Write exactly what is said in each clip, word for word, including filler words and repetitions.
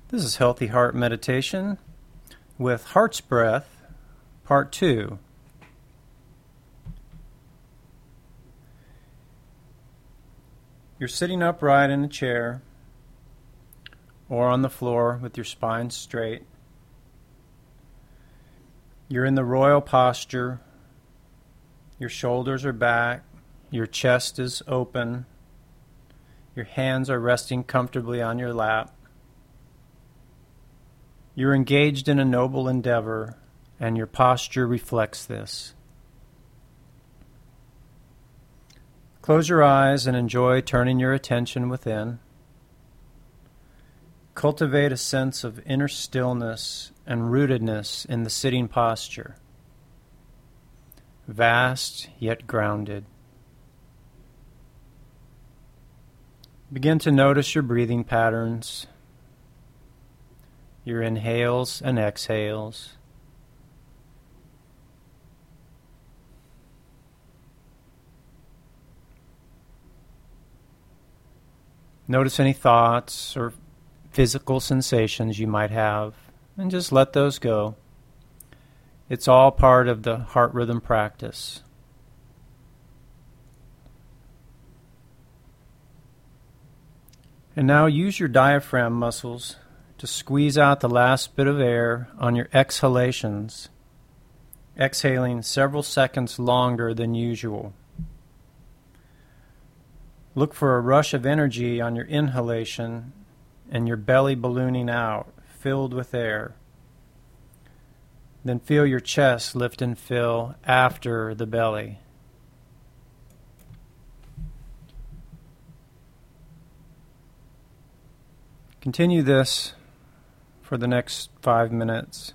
This is Healthy Heart Meditation with Heart's Breath, Part two. You're sitting upright in a chair or on the floor with your spine straight. You're in the royal posture. Your shoulders are back. Your chest is open. Your hands are resting comfortably on your lap. You're engaged in a noble endeavor, and your posture reflects this. Close your eyes and enjoy turning your attention within. Cultivate a sense of inner stillness and rootedness in the sitting posture. Vast yet grounded. Begin to notice your breathing patterns, your inhales and exhales. Notice any thoughts or physical sensations you might have, and just let those go. It's all part of the heart rhythm practice. And now use your diaphragm muscles to squeeze out the last bit of air on your exhalations, exhaling several seconds longer than usual. Look for a rush of energy on your inhalation and your belly ballooning out, filled with air. Then feel your chest lift and fill after the belly. Continue this for the next five minutes.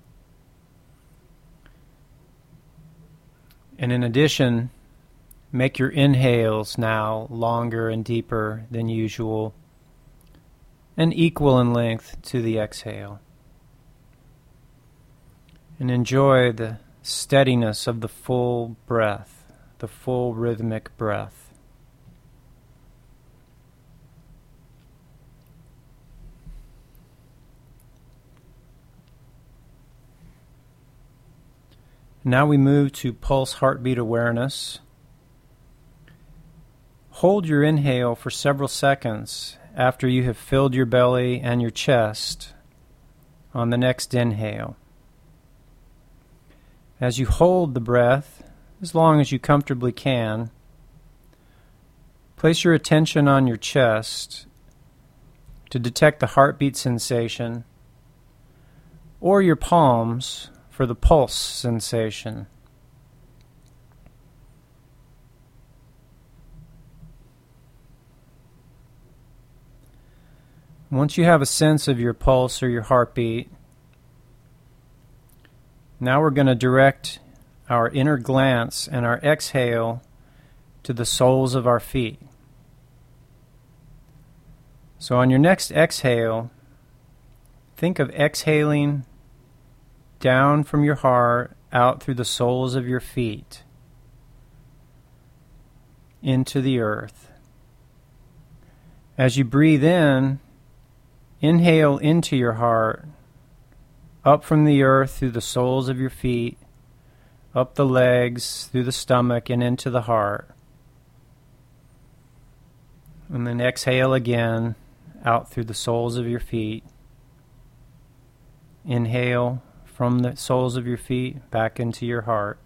And in addition, make your inhales now longer and deeper than usual, and equal in length to the exhale. And enjoy the steadiness of the full breath, the full rhythmic breath. Now we move to pulse heartbeat awareness. Hold your inhale for several seconds after you have filled your belly and your chest on the next inhale. As you hold the breath, as long as you comfortably can, place your attention on your chest to detect the heartbeat sensation, or your palms for the pulse sensation. Once you have a sense of your pulse or your heartbeat, now we're going to direct our inner glance and our exhale to the soles of our feet. So on your next exhale, think of exhaling down from your heart, out through the soles of your feet, into the earth. As you breathe in, inhale into your heart, up from the earth through the soles of your feet, up the legs, through the stomach, and into the heart. And then exhale again, out through the soles of your feet. Inhale from the soles of your feet back into your heart.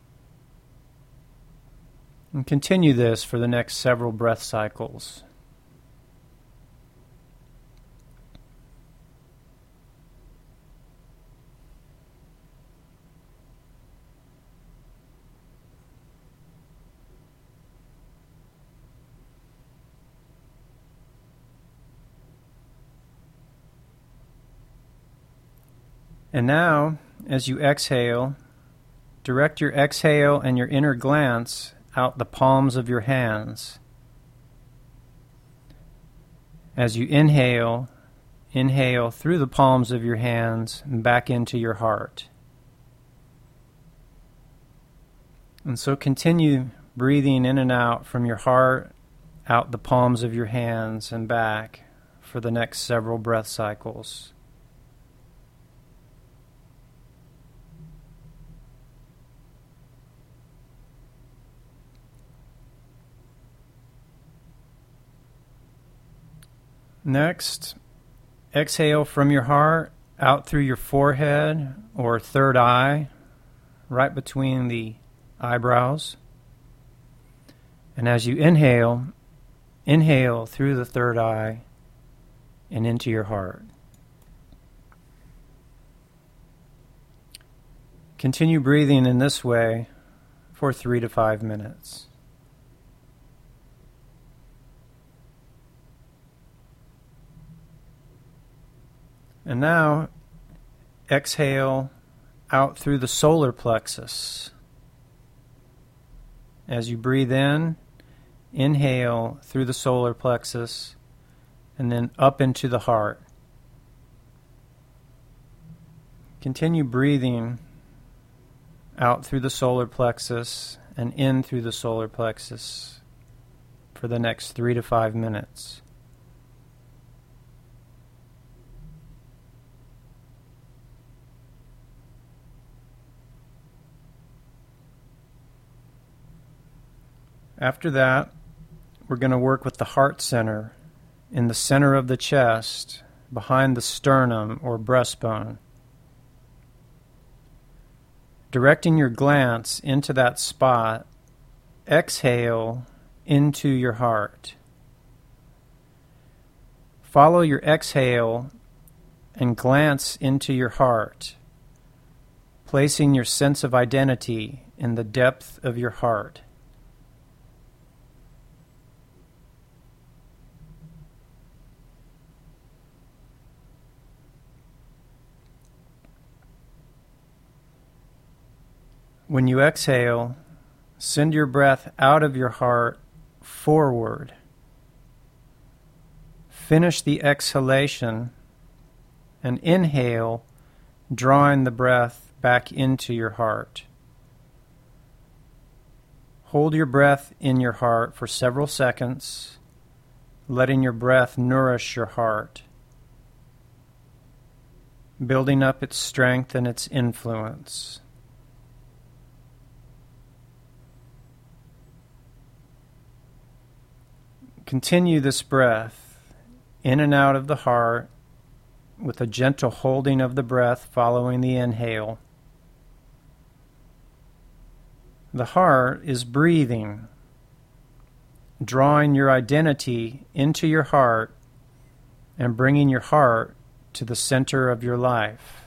And continue this for the next several breath cycles. And now, as you exhale, direct your exhale and your inner glance out the palms of your hands. As you inhale, inhale through the palms of your hands and back into your heart. And so continue breathing in and out from your heart, out the palms of your hands and back, for the next several breath cycles. Next, exhale from your heart out through your forehead or third eye, right between the eyebrows. And as you inhale, inhale through the third eye and into your heart. Continue breathing in this way for three to five minutes. And now, exhale out through the solar plexus. As you breathe in, inhale through the solar plexus and then up into the heart. Continue breathing out through the solar plexus and in through the solar plexus for the next three to five minutes. After that, we're going to work with the heart center in the center of the chest, behind the sternum or breastbone. Directing your glance into that spot, exhale into your heart. Follow your exhale and glance into your heart, placing your sense of identity in the depth of your heart. When you exhale, send your breath out of your heart forward. Finish the exhalation and inhale, drawing the breath back into your heart. Hold your breath in your heart for several seconds, letting your breath nourish your heart, building up its strength and its influence. Continue this breath in and out of the heart with a gentle holding of the breath following the inhale. The heart is breathing, drawing your identity into your heart and bringing your heart to the center of your life.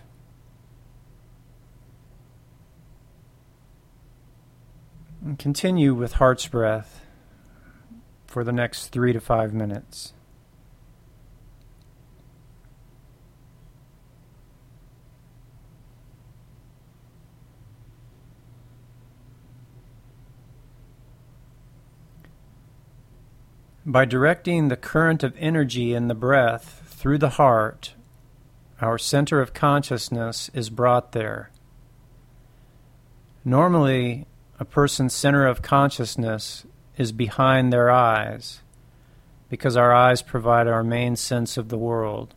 And continue with heart's breath for the next three to five minutes. By directing the current of energy in the breath through the heart, our center of consciousness is brought there. Normally, a person's center of consciousness is behind their eyes, because our eyes provide our main sense of the world.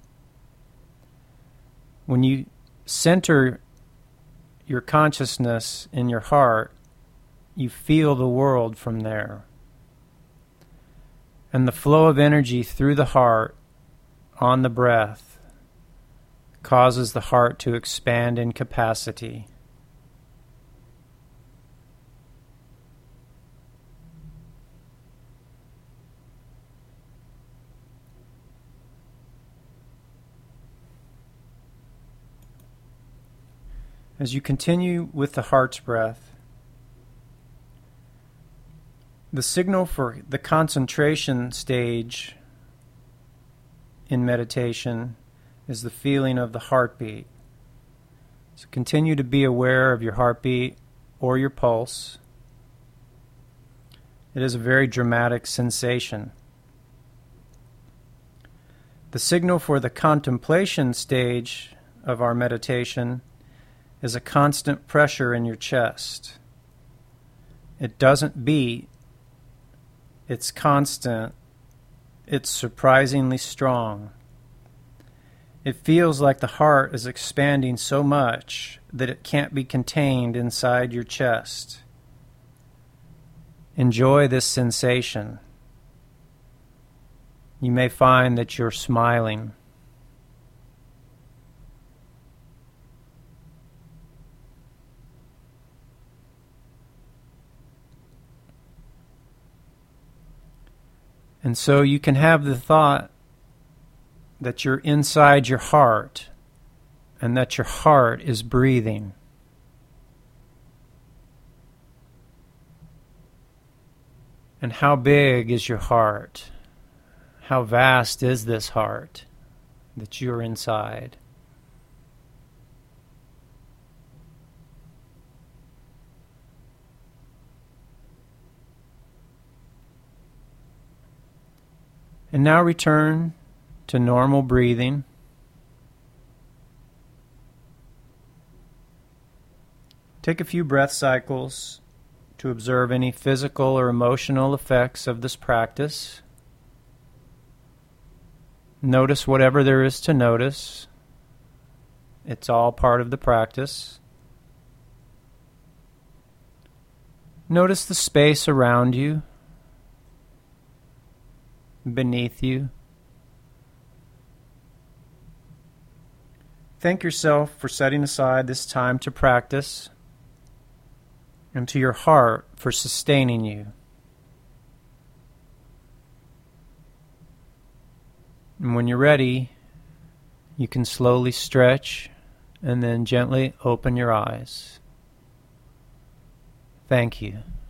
When you center your consciousness in your heart, you feel the world from there. And the flow of energy through the heart on the breath causes the heart to expand in capacity. As you continue with the heart's breath, the signal for the concentration stage in meditation is the feeling of the heartbeat. So continue to be aware of your heartbeat or your pulse. It is a very dramatic sensation. The signal for the contemplation stage of our meditation is a constant pressure in your chest. It doesn't beat, it's constant It's surprisingly strong. It feels like the heart is expanding so much that it can't be contained inside your chest. Enjoy this sensation. You may find that you're smiling. And so you can have the thought that you're inside your heart and that your heart is breathing. And how big is your heart? How vast is this heart that you're inside? And now return to normal breathing. Take a few breath cycles to observe any physical or emotional effects of this practice. Notice whatever there is to notice. It's all part of the practice. Notice the space around you, beneath you. Thank yourself for setting aside this time to practice, and to your heart for sustaining you. And when you're ready, you can slowly stretch and then gently open your eyes. Thank you.